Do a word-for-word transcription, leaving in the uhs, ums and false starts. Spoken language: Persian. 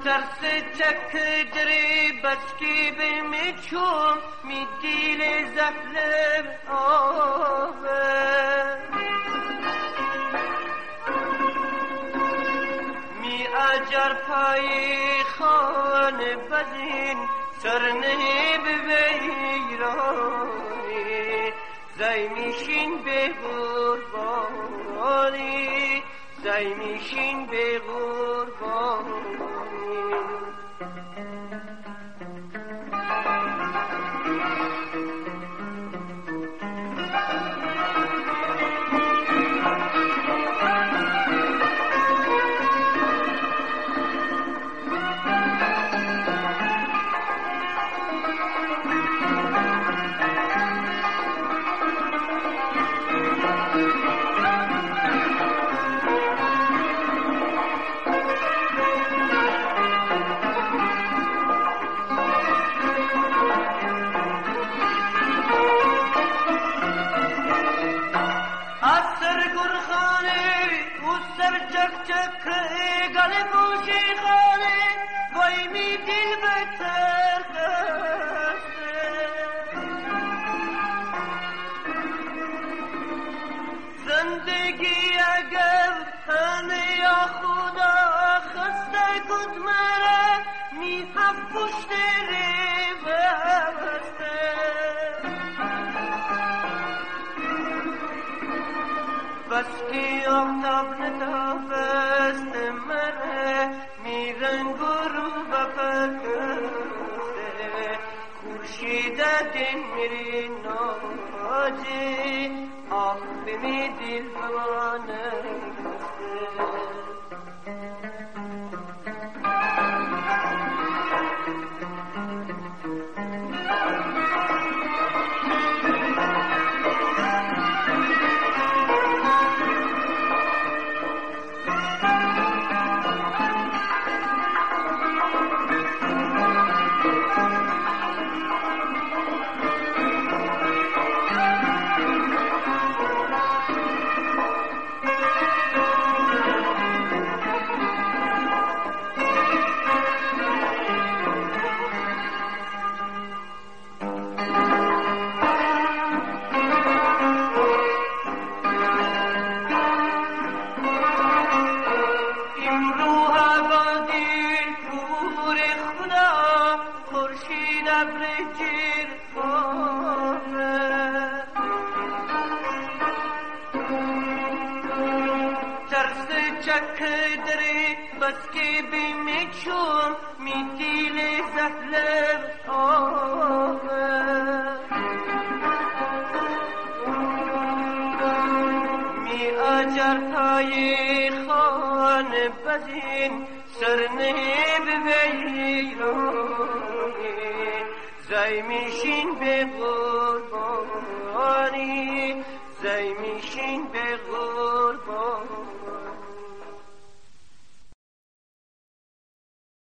ترس چکدری بچکی به می چوم می دیل زفلم آوه می اجر پای خانه بزین سرنه به ویرانی زی میشین به قربانی زی میشین به قربانی بس که آفتاب نتافست مره میرنگ رو بپرکسته خورشید دین میری ناجی آخ بمی دل بمانسته چکدری بس که بی می چوم می دیل زفلم آوه می اجر پای خانه بزین سرنه به ویرانی زی میشین به قربانی زی میشین به قربانی